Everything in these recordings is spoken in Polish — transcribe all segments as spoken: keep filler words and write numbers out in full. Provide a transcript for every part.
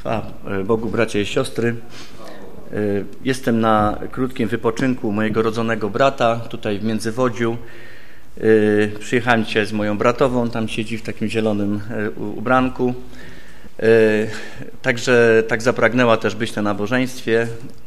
Chwała Bogu, bracia i siostry. Jestem na krótkim wypoczynku mojego rodzonego brata, tutaj w Międzywodziu. Przyjechałem dzisiaj z moją bratową, tam siedzi w takim zielonym ubranku. Także tak zapragnęła też być na nabożeństwie.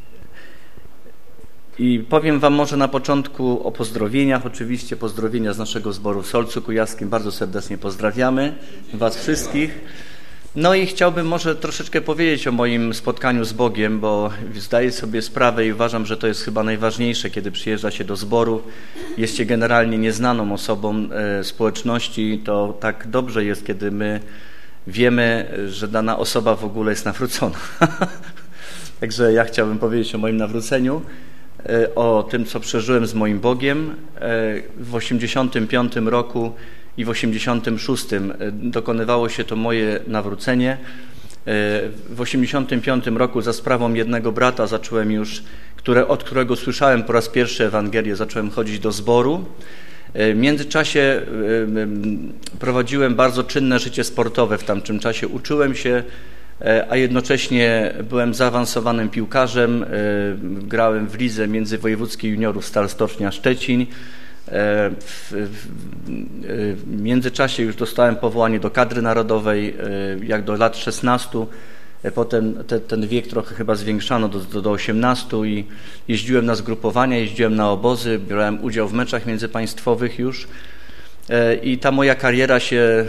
I powiem wam może na początku o pozdrowieniach. Oczywiście pozdrowienia z naszego zboru w Solcu Kujawskim. Bardzo serdecznie pozdrawiamy was wszystkich. No i chciałbym może troszeczkę powiedzieć o moim spotkaniu z Bogiem, bo zdaję sobie sprawę i uważam, że to jest chyba najważniejsze, kiedy przyjeżdża się do zboru. Jest się generalnie nieznaną osobą e, społeczności, to tak dobrze jest, kiedy my wiemy, że dana osoba w ogóle jest nawrócona. Także ja chciałbym powiedzieć o moim nawróceniu, e, o tym, co przeżyłem z moim Bogiem. E, w osiemdziesiątym piątym roku i w osiemdziesiątym szóstym dokonywało się to moje nawrócenie. W osiemdziesiątym piątym roku za sprawą jednego brata zacząłem już, które, od którego słyszałem po raz pierwszy Ewangelię, zacząłem chodzić do zboru. W międzyczasie prowadziłem bardzo czynne życie sportowe w tamtym czasie. Uczyłem się, a jednocześnie byłem zaawansowanym piłkarzem. Grałem w lidze międzywojewódzkiej juniorów Stal Stocznia Szczecin. W, w, w międzyczasie już dostałem powołanie do kadry narodowej, jak do lat szesnastu, potem te, ten wiek trochę chyba zwiększano do, do, do osiemnastu i jeździłem na zgrupowania, jeździłem na obozy, brałem udział w meczach międzypaństwowych już i ta moja kariera się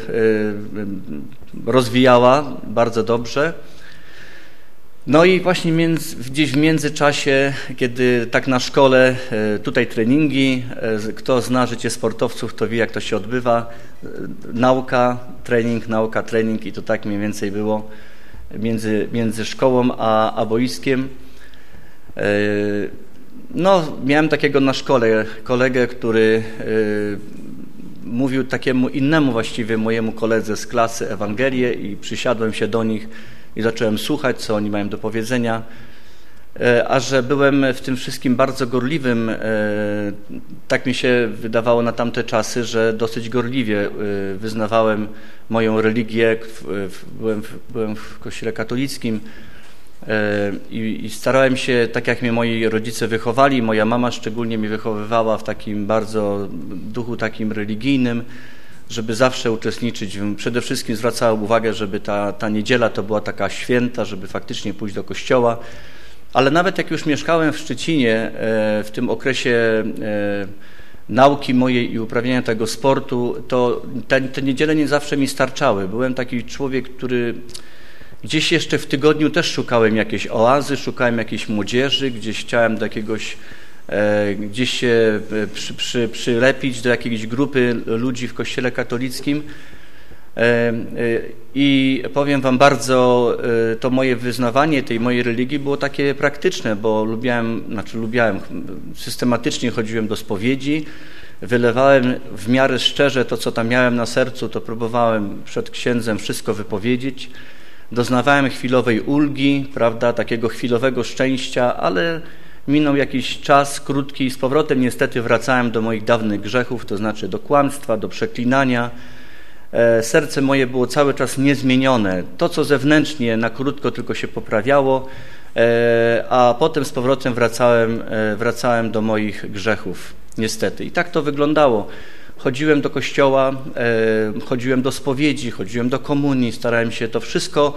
rozwijała bardzo dobrze. No i właśnie między, gdzieś w międzyczasie, kiedy tak na szkole, tutaj treningi, kto zna życie sportowców, to wie, jak to się odbywa, nauka, trening, nauka, trening i to tak mniej więcej było między, między szkołą a, a boiskiem. No, miałem takiego na szkole kolegę, który mówił takiemu innemu właściwie mojemu koledze z klasy Ewangelię i przysiadłem się do nich i zacząłem słuchać, co oni mają do powiedzenia, a że byłem w tym wszystkim bardzo gorliwym, tak mi się wydawało na tamte czasy, że dosyć gorliwie wyznawałem moją religię, byłem w, byłem w kościele katolickim i, i starałem się, tak jak mnie moi rodzice wychowali, moja mama szczególnie mnie wychowywała w takim bardzo duchu takim religijnym, żeby zawsze uczestniczyć. Przede wszystkim zwracałem uwagę, żeby ta, ta niedziela to była taka święta, żeby faktycznie pójść do kościoła. Ale nawet jak już mieszkałem w Szczecinie, w tym okresie nauki mojej i uprawiania tego sportu, to te, te niedziele nie zawsze mi starczały. Byłem taki człowiek, który gdzieś jeszcze w tygodniu też szukałem jakiejś oazy, szukałem jakiejś młodzieży, gdzieś chciałem do jakiegoś gdzieś się przy, przy, przylepić do jakiejś grupy ludzi w kościele katolickim i powiem wam bardzo, to moje wyznawanie tej mojej religii było takie praktyczne, bo lubiałem, znaczy lubiałem, systematycznie chodziłem do spowiedzi, wylewałem w miarę szczerze to, co tam miałem na sercu, to próbowałem przed księdzem wszystko wypowiedzieć, doznawałem chwilowej ulgi, prawda, takiego chwilowego szczęścia, ale minął jakiś czas krótki i z powrotem niestety wracałem do moich dawnych grzechów, to znaczy do kłamstwa, do przeklinania. Serce moje było cały czas niezmienione. To, co zewnętrznie na krótko tylko się poprawiało, a potem z powrotem wracałem, wracałem do moich grzechów, niestety. I tak to wyglądało. Chodziłem do kościoła, chodziłem do spowiedzi, chodziłem do komunii, starałem się to wszystko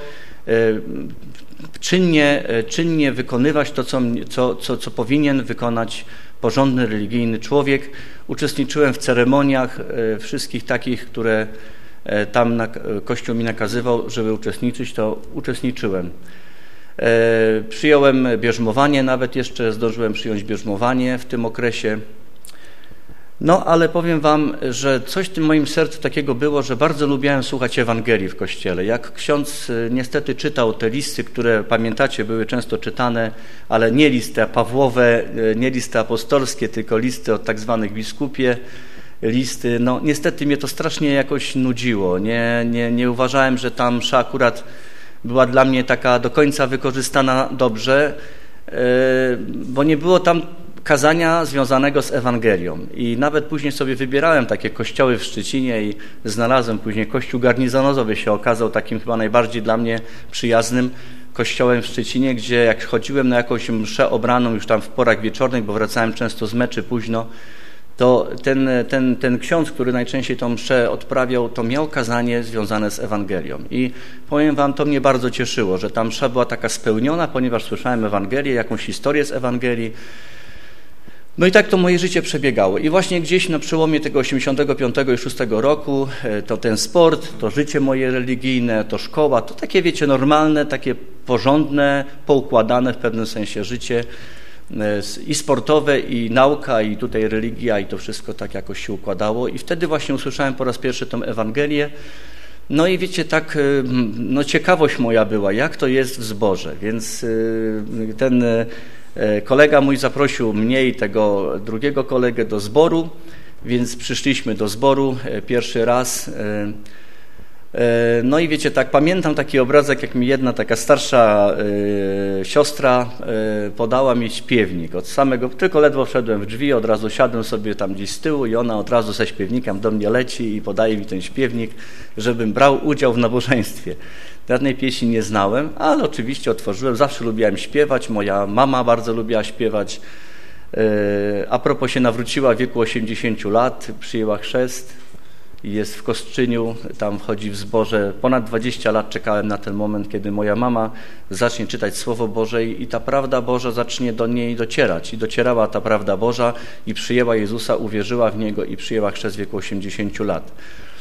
czynnie, czynnie wykonywać to, co, co, co, co powinien wykonać porządny, religijny człowiek. Uczestniczyłem w ceremoniach wszystkich takich, które tam na, Kościół mi nakazywał, żeby uczestniczyć, to uczestniczyłem. Przyjąłem bierzmowanie, nawet jeszcze zdążyłem przyjąć bierzmowanie w tym okresie. No, ale powiem wam, że coś w tym moim sercu takiego było, że bardzo lubiałem słuchać Ewangelii w kościele. Jak ksiądz niestety czytał te listy, które pamiętacie, były często czytane, ale nie listy Pawłowe, nie listy apostolskie, tylko listy od tak zwanych biskupie, listy, no niestety mnie to strasznie jakoś nudziło. Nie, nie, nie uważałem, że ta msza akurat była dla mnie taka do końca wykorzystana dobrze, bo nie było tam kazania związanego z Ewangelią. I nawet później sobie wybierałem takie kościoły w Szczecinie i znalazłem później kościół garnizonowy, się okazał takim chyba najbardziej dla mnie przyjaznym, kościołem w Szczecinie, gdzie jak chodziłem na jakąś mszę obraną już tam w porach wieczornych, bo wracałem często z meczy późno, to ten, ten, ten ksiądz, który najczęściej tą mszę odprawiał, to miał kazanie związane z Ewangelią. I powiem wam, to mnie bardzo cieszyło, że ta msza była taka spełniona, ponieważ słyszałem Ewangelię, jakąś historię z Ewangelii. No i tak to moje życie przebiegało. I właśnie gdzieś na przełomie tego osiemdziesiątego piątego i szóstego roku to ten sport, to życie moje religijne, to szkoła, to takie, wiecie, normalne, takie porządne, poukładane w pewnym sensie życie i sportowe, i nauka, i tutaj religia, i to wszystko tak jakoś się układało. I wtedy właśnie usłyszałem po raz pierwszy tą Ewangelię. No i wiecie, tak, no ciekawość moja była, jak to jest w zborze. Więc ten kolega mój zaprosił mnie i tego drugiego kolegę do zboru, więc przyszliśmy do zboru pierwszy raz. No i wiecie, tak pamiętam taki obrazek, jak mi jedna taka starsza y, siostra y, podała mi śpiewnik. Od samego, tylko ledwo wszedłem w drzwi, od razu siadłem sobie tam gdzieś z tyłu i ona od razu ze śpiewnikiem do mnie leci i podaje mi ten śpiewnik, żebym brał udział w nabożeństwie. Żadnej pieśni nie znałem, ale oczywiście otworzyłem, zawsze lubiłem śpiewać, moja mama bardzo lubiła śpiewać. Y, a propos się nawróciła w wieku osiemdziesięciu lat, przyjęła chrzest. Jest w Kostrzyniu, tam chodzi w zborze. Ponad dwadzieścia lat czekałem na ten moment, kiedy moja mama zacznie czytać Słowo Boże i ta prawda Boża zacznie do niej docierać. I docierała ta prawda Boża i przyjęła Jezusa, uwierzyła w Niego i przyjęła chrzest w wieku osiemdziesięciu lat.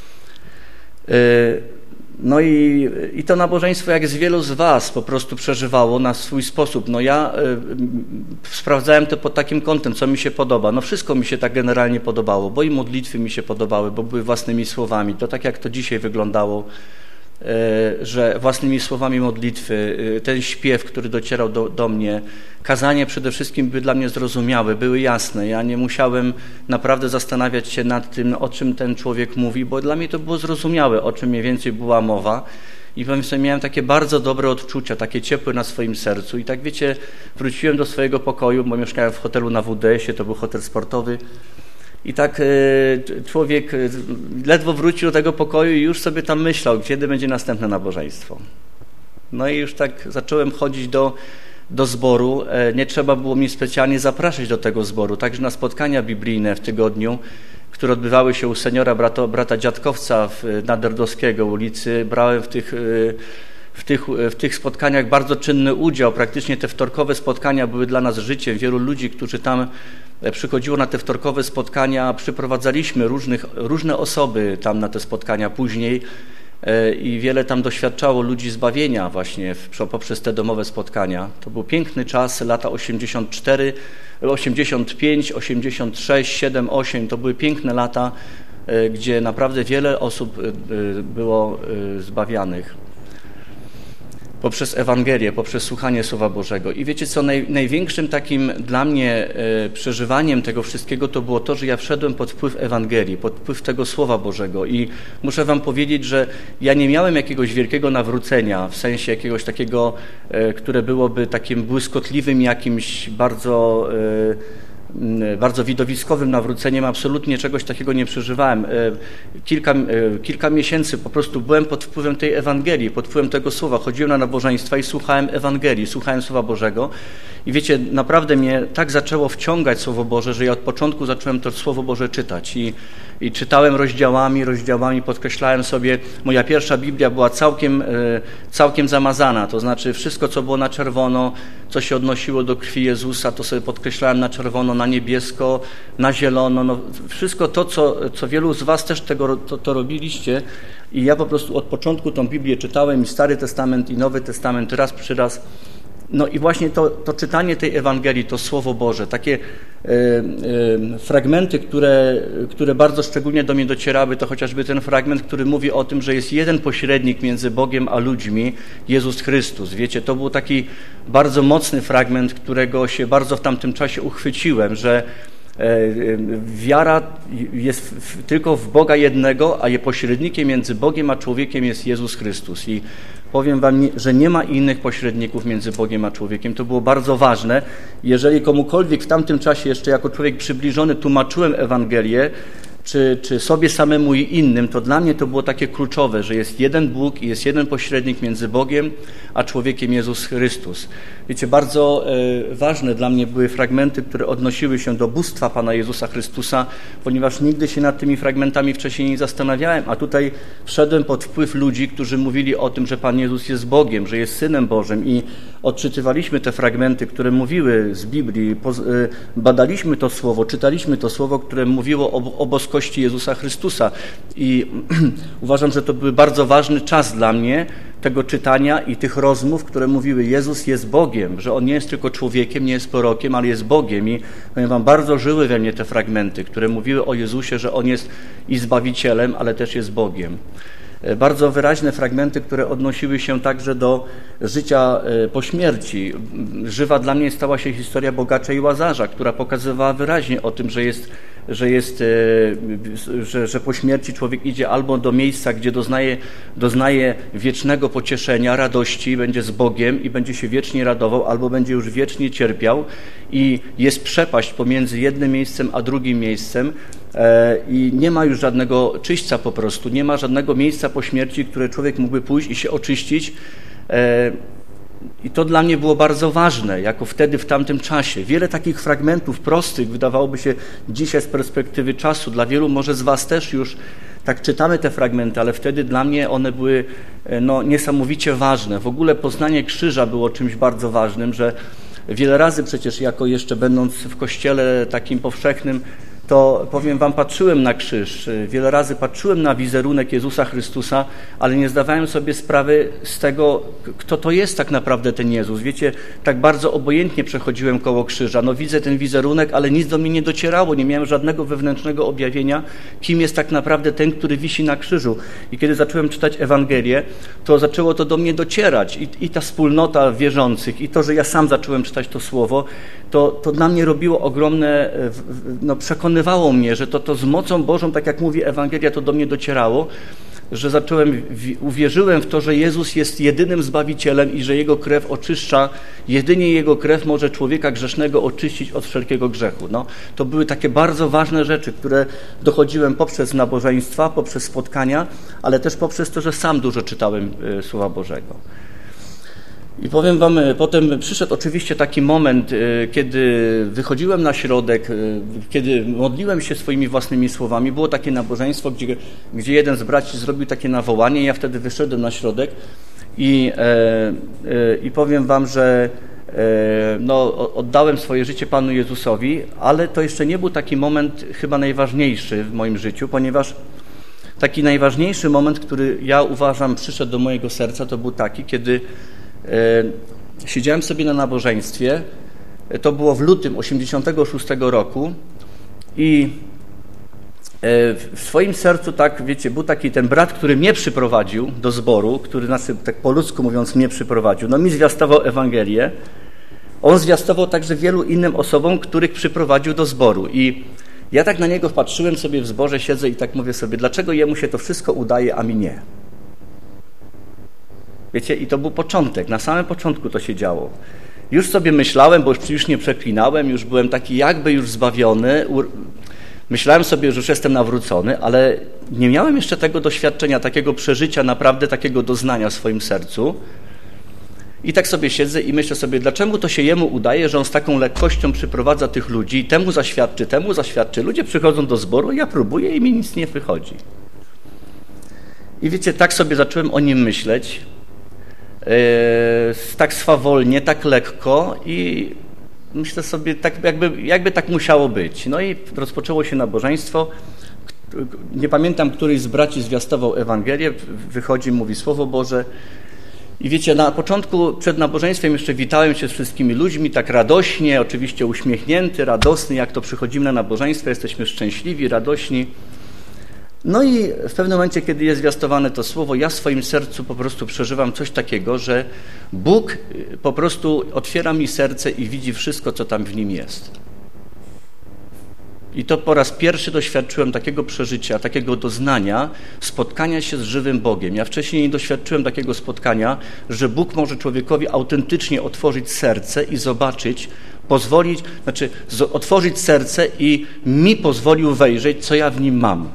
No i, i to nabożeństwo, jak z wielu z was, po prostu przeżywało na swój sposób. No ja y, sprawdzałem to pod takim kątem, co mi się podoba. No wszystko mi się tak generalnie podobało, bo i modlitwy mi się podobały, bo były własnymi słowami. To tak jak to dzisiaj wyglądało, y, że własnymi słowami modlitwy, y, ten śpiew, który docierał do, do mnie, kazanie przede wszystkim były dla mnie zrozumiałe, były jasne. Ja nie musiałem naprawdę zastanawiać się nad tym, o czym ten człowiek mówi, bo dla mnie to było zrozumiałe, o czym mniej więcej była mowa. I powiem sobie, miałem takie bardzo dobre odczucia, takie ciepłe na swoim sercu. I tak wiecie, wróciłem do swojego pokoju, bo mieszkałem w hotelu na W D S ie, to był hotel sportowy. I tak y, człowiek y, ledwo wrócił do tego pokoju i już sobie tam myślał, kiedy będzie następne nabożeństwo. No i już tak zacząłem chodzić do do zboru. Nie trzeba było mnie specjalnie zapraszać do tego zboru. Także na spotkania biblijne w tygodniu, które odbywały się u seniora brata, brata Dziadkowca w, na Derdowskiego ulicy, brałem w tych, w, tych, w tych spotkaniach bardzo czynny udział. Praktycznie te wtorkowe spotkania były dla nas życiem. Wielu ludzi, którzy tam przychodziło na te wtorkowe spotkania, przyprowadzaliśmy różnych, różne osoby tam na te spotkania później. I wiele tam doświadczało ludzi zbawienia właśnie w, poprzez te domowe spotkania. To był piękny czas, lata osiemdziesiąt cztery, osiemdziesiąt pięć, osiemdziesiąt sześć, siedem, osiem. To były piękne lata, gdzie naprawdę wiele osób było zbawianych poprzez Ewangelię, poprzez słuchanie Słowa Bożego. I wiecie co, naj, największym takim dla mnie e, przeżywaniem tego wszystkiego to było to, że ja wszedłem pod wpływ Ewangelii, pod wpływ tego Słowa Bożego i muszę wam powiedzieć, że ja nie miałem jakiegoś wielkiego nawrócenia, w sensie jakiegoś takiego, e, które byłoby takim błyskotliwym jakimś bardzo e, bardzo widowiskowym nawróceniem, absolutnie czegoś takiego nie przeżywałem. Kilka, kilka miesięcy po prostu byłem pod wpływem tej Ewangelii, pod wpływem tego słowa. Chodziłem na nabożeństwa i słuchałem Ewangelii, słuchałem Słowa Bożego i wiecie, naprawdę mnie tak zaczęło wciągać Słowo Boże, że ja od początku zacząłem to Słowo Boże czytać i, i czytałem rozdziałami, rozdziałami, podkreślałem sobie, moja pierwsza Biblia była całkiem, całkiem zamazana, to znaczy wszystko, co było na czerwono, co się odnosiło do krwi Jezusa, to sobie podkreślałem na czerwono, na niebiesko, na zielono, no wszystko to, co, co wielu z was też tego, to, to robiliście i ja po prostu od początku tą Biblię czytałem i Stary Testament i Nowy Testament raz przy raz. No i właśnie to, to czytanie tej Ewangelii, to Słowo Boże, takie y, y, fragmenty, które, które bardzo szczególnie do mnie docierały, to chociażby ten fragment, który mówi o tym, że jest jeden pośrednik między Bogiem a ludźmi, Jezus Chrystus. Wiecie, to był taki bardzo mocny fragment, którego się bardzo w tamtym czasie uchwyciłem, że wiara jest tylko w Boga jednego, a pośrednikiem między Bogiem a człowiekiem jest Jezus Chrystus. I powiem wam, że nie ma innych pośredników między Bogiem a człowiekiem. To było bardzo ważne. Jeżeli komukolwiek w tamtym czasie jeszcze jako człowiek przybliżony tłumaczyłem Ewangelię, czy, czy sobie samemu i innym, to dla mnie to było takie kluczowe, że jest jeden Bóg i jest jeden pośrednik między Bogiem a człowiekiem, Jezus Chrystus. Wiecie, bardzo e, ważne dla mnie były fragmenty, które odnosiły się do bóstwa Pana Jezusa Chrystusa, ponieważ nigdy się nad tymi fragmentami wcześniej nie zastanawiałem, a tutaj wszedłem pod wpływ ludzi, którzy mówili o tym, że Pan Jezus jest Bogiem, że jest Synem Bożym i odczytywaliśmy te fragmenty, które mówiły z Biblii, badaliśmy to słowo, czytaliśmy to słowo, które mówiło o, o boskości Jezusa Chrystusa i uważam, że to był bardzo ważny czas dla mnie tego czytania i tych rozmów, które mówiły, Jezus jest Bogiem, że On nie jest tylko człowiekiem, nie jest prorokiem, ale jest Bogiem i powiem wam, bardzo żyły we mnie te fragmenty, które mówiły o Jezusie, że On jest i Zbawicielem, ale też jest Bogiem. Bardzo wyraźne fragmenty, które odnosiły się także do życia po śmierci. Żywa dla mnie stała się historia bogacza i Łazarza, która pokazywała wyraźnie o tym, że jest, że, jest, że, że po śmierci człowiek idzie albo do miejsca, gdzie doznaje, doznaje wiecznego pocieszenia, radości, będzie z Bogiem i będzie się wiecznie radował, albo będzie już wiecznie cierpiał i jest przepaść pomiędzy jednym miejscem a drugim miejscem, i nie ma już żadnego czyśćca po prostu, nie ma żadnego miejsca po śmierci, które człowiek mógłby pójść i się oczyścić. I to dla mnie było bardzo ważne, jako wtedy, w tamtym czasie. Wiele takich fragmentów prostych, wydawałoby się dzisiaj z perspektywy czasu, dla wielu może z was też już tak czytamy te fragmenty, ale wtedy dla mnie one były no, niesamowicie ważne. W ogóle poznanie krzyża było czymś bardzo ważnym, że wiele razy przecież jako jeszcze będąc w kościele takim powszechnym, to powiem wam, patrzyłem na krzyż, wiele razy patrzyłem na wizerunek Jezusa Chrystusa, ale nie zdawałem sobie sprawy z tego, kto to jest tak naprawdę ten Jezus. Wiecie, tak bardzo obojętnie przechodziłem koło krzyża. No widzę ten wizerunek, ale nic do mnie nie docierało, nie miałem żadnego wewnętrznego objawienia, kim jest tak naprawdę ten, który wisi na krzyżu. I kiedy zacząłem czytać Ewangelię, to zaczęło to do mnie docierać. I, i ta wspólnota wierzących, i to, że ja sam zacząłem czytać to słowo, to, to dla mnie robiło ogromne no, przekonanie, mnie, że to, to z mocą Bożą, tak jak mówi Ewangelia, to do mnie docierało, że zacząłem, uwierzyłem w to, że Jezus jest jedynym Zbawicielem i że Jego krew oczyszcza, jedynie Jego krew może człowieka grzesznego oczyścić od wszelkiego grzechu. No, to były takie bardzo ważne rzeczy, które dochodziłem poprzez nabożeństwa, poprzez spotkania, ale też poprzez to, że sam dużo czytałem Słowa Bożego. I powiem wam, potem przyszedł oczywiście taki moment, kiedy wychodziłem na środek, kiedy modliłem się swoimi własnymi słowami. Było takie nabożeństwo, gdzie, gdzie jeden z braci zrobił takie nawołanie. Ja wtedy wyszedłem na środek i, e, e, i powiem wam, że e, no, oddałem swoje życie Panu Jezusowi, ale to jeszcze nie był taki moment chyba najważniejszy w moim życiu, ponieważ taki najważniejszy moment, który ja uważam przyszedł do mojego serca, to był taki, kiedy siedziałem sobie na nabożeństwie, to było w lutym osiemdziesiątego szóstego roku i w swoim sercu, tak wiecie, był taki ten brat, który mnie przyprowadził do zboru, który nas, tak po ludzku mówiąc, mnie przyprowadził. No mi zwiastował Ewangelię. On zwiastował także wielu innym osobom, których przyprowadził do zboru i ja tak na niego patrzyłem sobie w zborze, siedzę i tak mówię sobie, dlaczego jemu się to wszystko udaje, a mi nie? Wiecie, i to był początek, na samym początku to się działo. Już sobie myślałem, bo już, już nie przeklinałem, już byłem taki jakby już zbawiony, myślałem sobie, że już jestem nawrócony, ale nie miałem jeszcze tego doświadczenia, takiego przeżycia, naprawdę takiego doznania w swoim sercu. I tak sobie siedzę i myślę sobie, dlaczego to się jemu udaje, że on z taką lekkością przyprowadza tych ludzi, temu zaświadczy, temu zaświadczy. Ludzie przychodzą do zboru, ja próbuję i mi nic nie wychodzi. I wiecie, tak sobie zacząłem o nim myśleć, tak swawolnie, tak lekko i myślę sobie, tak jakby, jakby tak musiało być. No i rozpoczęło się nabożeństwo. Nie pamiętam, któryś z braci zwiastował Ewangelię, wychodzi, mówi Słowo Boże. I wiecie, na początku przed nabożeństwem jeszcze witałem się z wszystkimi ludźmi, tak radośnie, oczywiście uśmiechnięty, radosny, jak to przychodzimy na nabożeństwo, jesteśmy szczęśliwi, radośni. No i w pewnym momencie, kiedy jest zwiastowane to słowo, ja w swoim sercu po prostu przeżywam coś takiego, że Bóg po prostu otwiera mi serce i widzi wszystko, co tam w nim jest. I to po raz pierwszy doświadczyłem takiego przeżycia, takiego doznania, spotkania się z żywym Bogiem. Ja wcześniej nie doświadczyłem takiego spotkania, że Bóg może człowiekowi autentycznie otworzyć serce i zobaczyć, pozwolić, znaczy otworzyć serce i mi pozwolił wejrzeć, co ja w nim mam.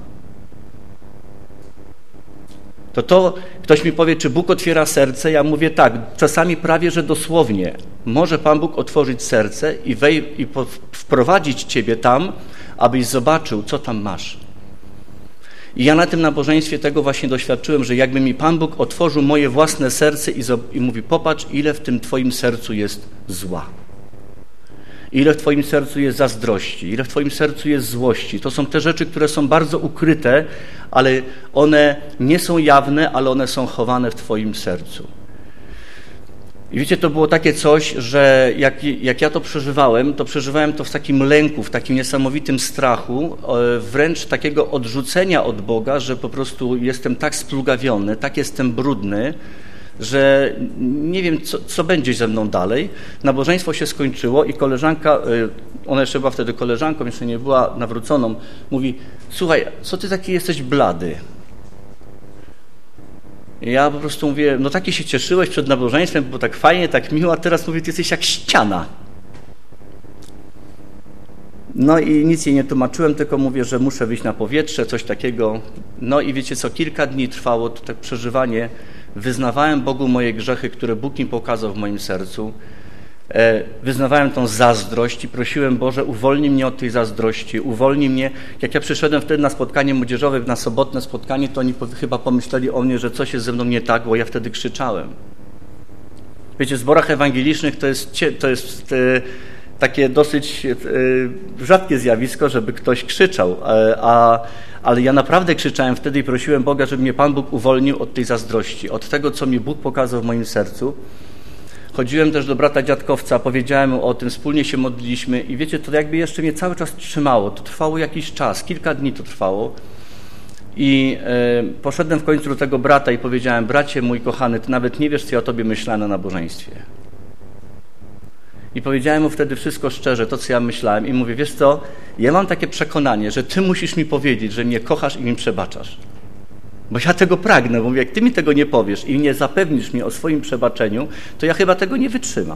To to, ktoś mi powie, czy Bóg otwiera serce? Ja mówię tak, czasami prawie, że dosłownie. Może Pan Bóg otworzyć serce i, wej- i po- wprowadzić Ciebie tam, abyś zobaczył, co tam masz. I ja na tym nabożeństwie tego właśnie doświadczyłem, że jakby mi Pan Bóg otworzył moje własne serce i, zo- i mówi, popatrz, ile w tym Twoim sercu jest zła. Ile w Twoim sercu jest zazdrości, ile w Twoim sercu jest złości. To są te rzeczy, które są bardzo ukryte, ale one nie są jawne, ale one są chowane w Twoim sercu. I wiecie, to było takie coś, że jak, jak ja to przeżywałem, to przeżywałem to w takim lęku, w takim niesamowitym strachu, wręcz takiego odrzucenia od Boga, że po prostu jestem tak splugawiony, tak jestem brudny, że nie wiem, co, co będzie ze mną dalej. Nabożeństwo się skończyło i koleżanka, ona jeszcze była wtedy koleżanką, jeszcze nie była nawróconą, mówi, słuchaj, co ty taki jesteś blady? I ja po prostu mówię, no taki się cieszyłeś przed nabożeństwem, było tak fajnie, tak miło, a teraz mówię, ty jesteś jak ściana. No i nic jej nie tłumaczyłem, tylko mówię, że muszę wyjść na powietrze, coś takiego. No i wiecie co, kilka dni trwało to tak przeżywanie. Wyznawałem Bogu moje grzechy, które Bóg mi pokazał w moim sercu. Wyznawałem tą zazdrość i prosiłem, Boże, uwolnij mnie od tej zazdrości, uwolnij mnie. Jak ja przyszedłem wtedy na spotkanie młodzieżowe, na sobotne spotkanie, to oni chyba pomyśleli o mnie, że coś jest ze mną nie tak, bo ja wtedy krzyczałem. Wiecie, w zborach ewangelicznych to jest, to jest takie dosyć rzadkie zjawisko, żeby ktoś krzyczał, a, ale ja naprawdę krzyczałem wtedy i prosiłem Boga, żeby mnie Pan Bóg uwolnił od tej zazdrości, od tego, co mi Bóg pokazał w moim sercu. Chodziłem też do brata dziadkowca, powiedziałem mu o tym, wspólnie się modliliśmy i wiecie, to jakby jeszcze mnie cały czas trzymało. To trwało jakiś czas, kilka dni to trwało. I e, poszedłem w końcu do tego brata i powiedziałem, bracie mój kochany, ty nawet nie wiesz, co ja o tobie myślałem na nabożeństwie. I powiedziałem mu wtedy wszystko szczerze, to co ja myślałem i mówię, wiesz co, ja mam takie przekonanie, że ty musisz mi powiedzieć, że mnie kochasz i mi przebaczasz. Bo ja tego pragnę, bo mówię, jak ty mi tego nie powiesz i nie zapewnisz mi o swoim przebaczeniu, to ja chyba tego nie wytrzymam.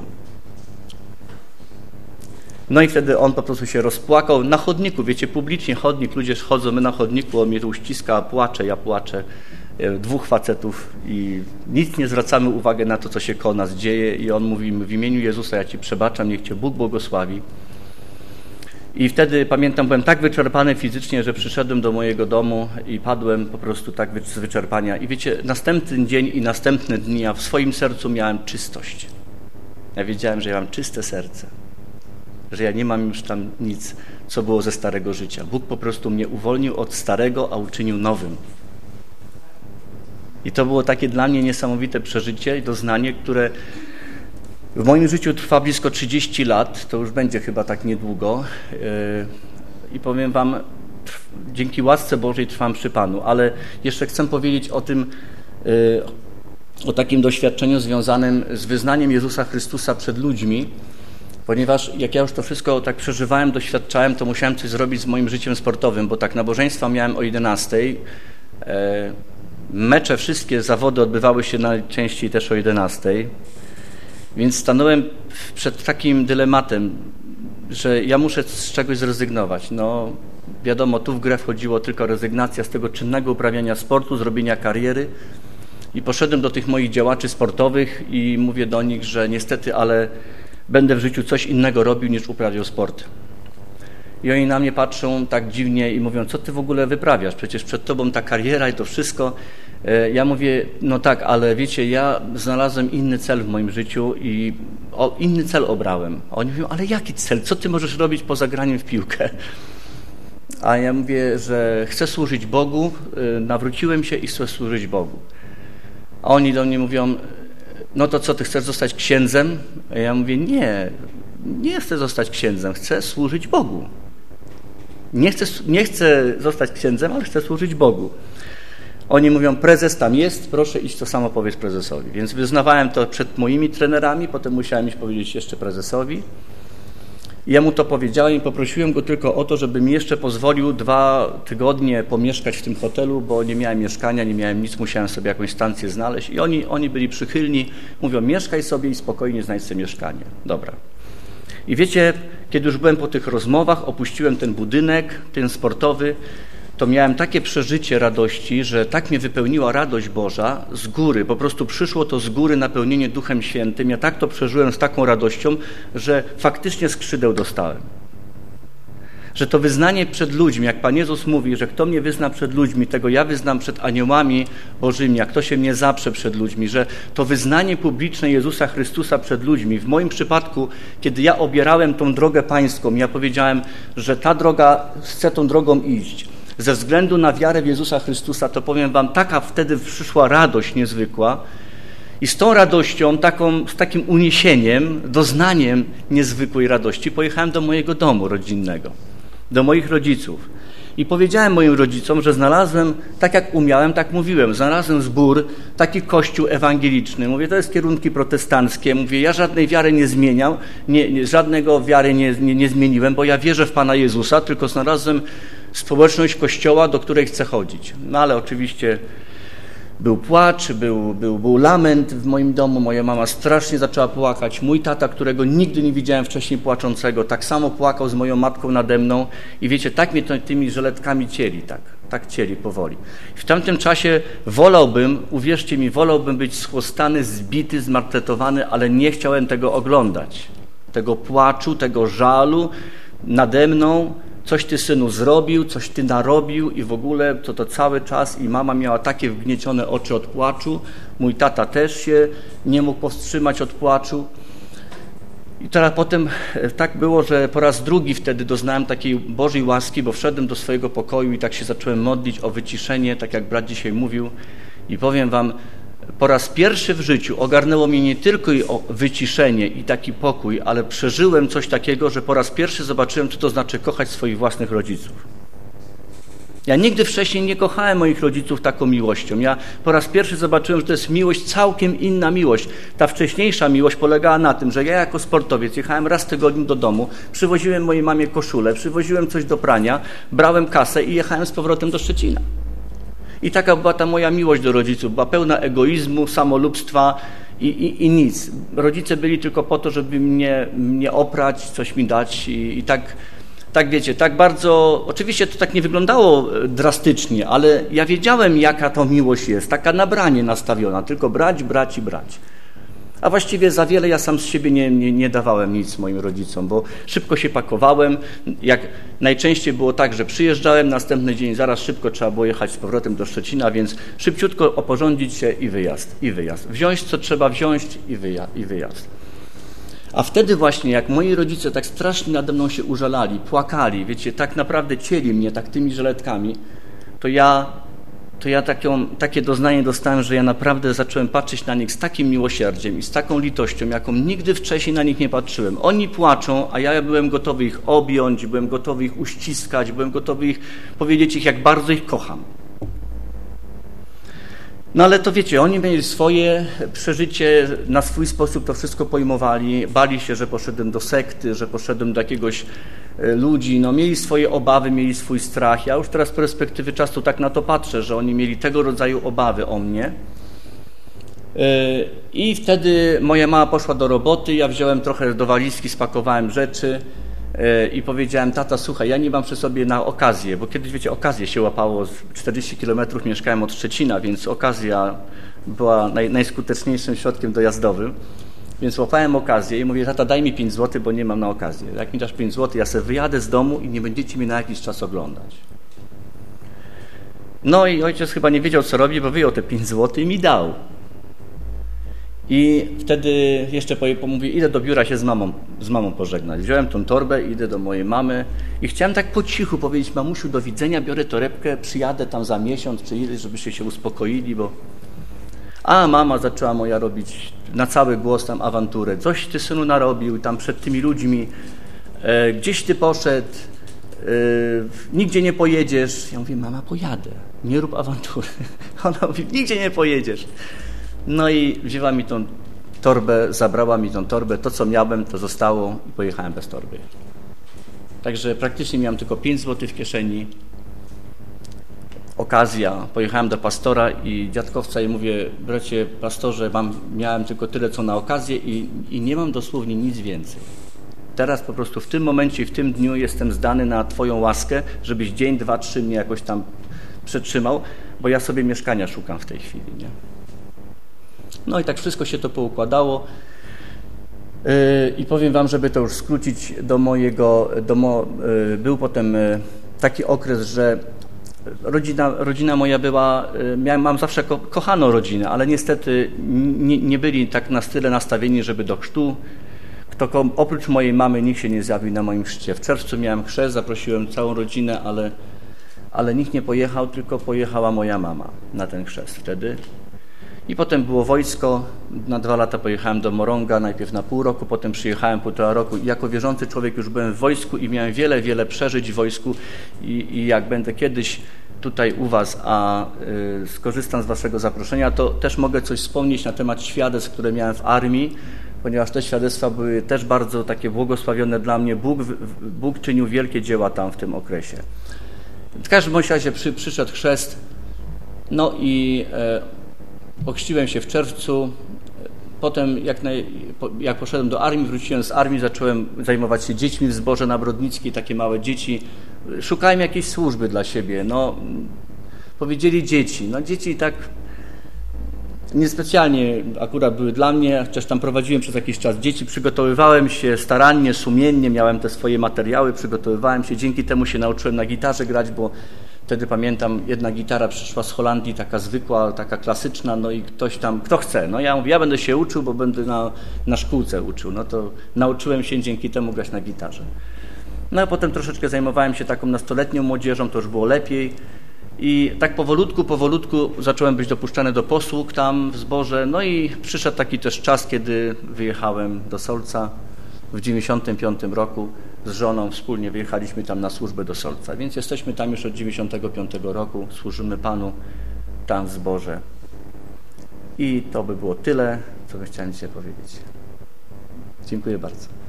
No i wtedy on po prostu się rozpłakał na chodniku, wiecie, publicznie chodnik, ludzie chodzą, my na chodniku, on mnie tu uściska, płacze, ja płaczę, dwóch facetów i nic nie zwracamy uwagi na to, co się koło nas dzieje i on mówi, w imieniu Jezusa ja ci przebaczam, niech cię Bóg błogosławi. I wtedy, pamiętam, byłem tak wyczerpany fizycznie, że przyszedłem do mojego domu i padłem po prostu tak z wyczerpania. I wiecie, następny dzień i następne dni ja w swoim sercu miałem czystość. Ja wiedziałem, że ja mam czyste serce, że ja nie mam już tam nic, co było ze starego życia. Bóg po prostu mnie uwolnił od starego, a uczynił nowym. I to było takie dla mnie niesamowite przeżycie i doznanie, które w moim życiu trwa blisko trzydzieści lat, to już będzie chyba tak niedługo i powiem wam, dzięki łasce Bożej trwam przy Panu, ale jeszcze chcę powiedzieć o tym, o takim doświadczeniu związanym z wyznaniem Jezusa Chrystusa przed ludźmi, ponieważ jak ja już to wszystko tak przeżywałem, doświadczałem, to musiałem coś zrobić z moim życiem sportowym, bo tak nabożeństwa miałem o jedenastej, mecze, wszystkie zawody odbywały się najczęściej też o jedenastej, więc stanąłem przed takim dylematem, że ja muszę z czegoś zrezygnować. No wiadomo, tu w grę wchodziło tylko rezygnacja z tego czynnego uprawiania sportu, zrobienia kariery i poszedłem do tych moich działaczy sportowych i mówię do nich, że niestety, ale będę w życiu coś innego robił niż uprawiał sport. I oni na mnie patrzą tak dziwnie i mówią, co ty w ogóle wyprawiasz? Przecież przed tobą ta kariera i to wszystko. Ja mówię, no tak, ale wiecie, ja znalazłem inny cel w moim życiu i o, inny cel obrałem. A oni mówią, ale jaki cel? Co ty możesz robić poza graniem w piłkę? A ja mówię, że chcę służyć Bogu, nawróciłem się i chcę służyć Bogu. A oni do mnie mówią, no to co, ty chcesz zostać księdzem? A ja mówię, nie, nie chcę zostać księdzem, chcę służyć Bogu. Nie chcę, nie chcę zostać księdzem, ale chcę służyć Bogu. Oni mówią, prezes tam jest, proszę iść to samo powiedz prezesowi. Więc wyznawałem to przed moimi trenerami, potem musiałem iść powiedzieć jeszcze prezesowi. Ja mu to powiedziałem i poprosiłem go tylko o to, żeby mi jeszcze pozwolił dwa tygodnie pomieszkać w tym hotelu, bo nie miałem mieszkania, nie miałem nic, musiałem sobie jakąś stację znaleźć. I oni, oni byli przychylni, mówią, mieszkaj sobie i spokojnie znajdź sobie mieszkanie. Dobra. I wiecie, kiedy już byłem po tych rozmowach, opuściłem ten budynek, ten sportowy, to miałem takie przeżycie radości, że tak mnie wypełniła radość Boża z góry. Po prostu przyszło to z góry napełnienie Duchem Świętym. Ja tak to przeżyłem z taką radością, że faktycznie skrzydeł dostałem. Że to wyznanie przed ludźmi, jak Pan Jezus mówi, że kto mnie wyzna przed ludźmi, tego ja wyznam przed aniołami Bożymi, a kto się mnie zaprze przed ludźmi, że to wyznanie publiczne Jezusa Chrystusa przed ludźmi. W moim przypadku, kiedy ja obierałem tą drogę pańską, ja powiedziałem, że ta droga, chcę tą drogą iść. Ze względu na wiarę w Jezusa Chrystusa, to powiem wam, taka wtedy przyszła radość niezwykła i z tą radością, taką, z takim uniesieniem, doznaniem niezwykłej radości pojechałem do mojego domu rodzinnego, do moich rodziców i powiedziałem moim rodzicom, że znalazłem, tak jak umiałem, tak mówiłem, znalazłem zbór, taki kościół ewangeliczny. Mówię, to jest kierunki protestanckie. Mówię, ja żadnej wiary nie zmieniam, nie, nie, żadnego wiary nie, nie, nie zmieniłem, bo ja wierzę w Pana Jezusa, tylko znalazłem społeczność Kościoła, do której chcę chodzić. No ale oczywiście był płacz, był, był, był lament w moim domu, moja mama strasznie zaczęła płakać. Mój tata, którego nigdy nie widziałem wcześniej płaczącego, tak samo płakał z moją matką nade mną i wiecie, tak mnie to, tymi żeletkami cieli, tak, tak cieli powoli. W tamtym czasie wolałbym, uwierzcie mi, wolałbym być schłostany, zbity, zmartretowany, ale nie chciałem tego oglądać. Tego płaczu, tego żalu nade mną. Coś ty, synu, zrobił, coś ty narobił i w ogóle to, to cały czas i mama miała takie wgniecione oczy od płaczu, mój tata też się nie mógł powstrzymać od płaczu. I teraz potem tak było, że po raz drugi wtedy doznałem takiej Bożej łaski, bo wszedłem do swojego pokoju i tak się zacząłem modlić o wyciszenie, tak jak brat dzisiaj mówił i powiem wam, po raz pierwszy w życiu ogarnęło mnie nie tylko o wyciszenie i taki pokój, ale przeżyłem coś takiego, że po raz pierwszy zobaczyłem, co to znaczy kochać swoich własnych rodziców. Ja nigdy wcześniej nie kochałem moich rodziców taką miłością. Ja po raz pierwszy zobaczyłem, że to jest miłość, całkiem inna miłość. Ta wcześniejsza miłość polegała na tym, że ja jako sportowiec jechałem raz w tygodniu do domu, przywoziłem mojej mamie koszulę, przywoziłem coś do prania, brałem kasę i jechałem z powrotem do Szczecina. I taka była ta moja miłość do rodziców, była pełna egoizmu, samolubstwa i, i, i nic. Rodzice byli tylko po to, żeby mnie, mnie oprać, coś mi dać i, i tak, tak wiecie, tak bardzo, oczywiście to tak nie wyglądało drastycznie, ale ja wiedziałem, jaka to miłość jest, taka na branie nastawiona, tylko brać, brać i brać. A właściwie za wiele ja sam z siebie nie, nie, nie dawałem nic moim rodzicom, bo szybko się pakowałem. Jak najczęściej było tak, że przyjeżdżałem, następny dzień zaraz szybko trzeba było jechać z powrotem do Szczecina, więc szybciutko oporządzić się i wyjazd, i wyjazd. Wziąć co trzeba wziąć i, wyja- i wyjazd. A wtedy właśnie, jak moi rodzice tak strasznie nade mną się użalali, płakali, wiecie, tak naprawdę cieli mnie tak tymi żeletkami, to ja... to ja taką, takie doznanie dostałem, że ja naprawdę zacząłem patrzeć na nich z takim miłosierdziem i z taką litością, jaką nigdy wcześniej na nich nie patrzyłem. Oni płaczą, a ja byłem gotowy ich objąć, byłem gotowy ich uściskać, byłem gotowy ich powiedzieć ich, jak bardzo ich kocham. No ale to wiecie, oni mieli swoje przeżycie, na swój sposób to wszystko pojmowali, bali się, że poszedłem do sekty, że poszedłem do jakiegoś ludzi, no mieli swoje obawy, mieli swój strach. Ja już teraz z perspektywy czasu tak na to patrzę, że oni mieli tego rodzaju obawy o mnie. I wtedy moja mama poszła do roboty, ja wziąłem trochę do walizki, spakowałem rzeczy i powiedziałem, tata, słuchaj, ja nie mam przy sobie na okazję, bo kiedyś, wiecie, okazję się łapało, czterdzieści kilometrów mieszkałem od Szczecina, więc okazja była naj, najskuteczniejszym środkiem dojazdowym. Więc łapałem okazję i mówię, tata, daj mi pięć złotych, bo nie mam na okazję. Jak mi dasz pięć złotych, ja sobie wyjadę z domu i nie będziecie mnie na jakiś czas oglądać. No i ojciec chyba nie wiedział, co robi, bo wyjął te pięć złotych i mi dał. I wtedy jeszcze mówię, idę do biura się z mamą, z mamą pożegnać. Wziąłem tą torbę, idę do mojej mamy i chciałem tak po cichu powiedzieć, mamusiu, do widzenia, biorę torebkę, przyjadę tam za miesiąc czy ileś, żebyście się uspokoili, bo... A mama zaczęła moja robić na cały głos tam awanturę. Coś ty, synu, narobił tam przed tymi ludźmi, e, gdzieś ty poszedł, e, nigdzie nie pojedziesz. Ja mówię, mama, pojadę, nie rób awantury. Ona mówi, nigdzie nie pojedziesz. No i wzięła mi tą torbę, zabrała mi tą torbę, to co miałem, to zostało i pojechałem bez torby. Także praktycznie miałem tylko pięć złotych w kieszeni. Okazja, pojechałem do pastora i dziadkowca i mówię, bracie pastorze, mam, miałem tylko tyle co na okazję i, i nie mam dosłownie nic więcej. Teraz po prostu w tym momencie i w tym dniu jestem zdany na Twoją łaskę, żebyś dzień, dwa, trzy mnie jakoś tam przetrzymał, bo ja sobie mieszkania szukam w tej chwili. Nie? No i tak wszystko się to poukładało. Yy, I powiem Wam, żeby to już skrócić do mojego, do mo, yy, był potem yy, taki okres, że rodzina, rodzina moja była, yy, miałem, mam zawsze ko, kochaną rodzinę, ale niestety nie, nie byli tak na tyle nastawieni, żeby do chrztu. Kto, oprócz mojej mamy nikt się nie zjawił na moim chrzcie. W czerwcu miałem chrzest, zaprosiłem całą rodzinę, ale, ale nikt nie pojechał, tylko pojechała moja mama na ten chrzest wtedy. I potem było wojsko, na dwa lata pojechałem do Morąga, najpierw na pół roku, potem przyjechałem półtora roku i jako wierzący człowiek już byłem w wojsku i miałem wiele, wiele przeżyć w wojsku i, i jak będę kiedyś tutaj u Was, a y, skorzystam z Waszego zaproszenia, to też mogę coś wspomnieć na temat świadectw, które miałem w armii, ponieważ te świadectwa były też bardzo takie błogosławione dla mnie. Bóg, Bóg czynił wielkie dzieła tam w tym okresie. W każdym razie przy, przyszedł chrzest, no i e, ochrzciłem się w czerwcu. Potem jak, naj, jak poszedłem do armii, wróciłem z armii, zacząłem zajmować się dziećmi w zborze na Brodnickiej, takie małe dzieci. Szukałem jakiejś służby dla siebie. No, powiedzieli dzieci. No dzieci tak niespecjalnie akurat były dla mnie, chociaż tam prowadziłem przez jakiś czas dzieci, przygotowywałem się starannie, sumiennie, miałem te swoje materiały, przygotowywałem się, dzięki temu się nauczyłem na gitarze grać, bo wtedy pamiętam, jedna gitara przyszła z Holandii, taka zwykła, taka klasyczna, no i ktoś tam, kto chce, no ja mówię, ja będę się uczył, bo będę na, na szkółce uczył, no to nauczyłem się dzięki temu grać na gitarze. No a potem troszeczkę zajmowałem się taką nastoletnią młodzieżą, to już było lepiej. I tak powolutku, powolutku zacząłem być dopuszczany do posług tam w zborze. No i przyszedł taki też czas, kiedy wyjechałem do Solca w dziewięćdziesiątym piątym roku z żoną. Wspólnie wyjechaliśmy tam na służbę do Solca. Więc jesteśmy tam już od dziewięćdziesiątego piątego roku. Służymy Panu tam w zborze. I to by było tyle, co bym chciał dzisiaj powiedzieć. Dziękuję bardzo.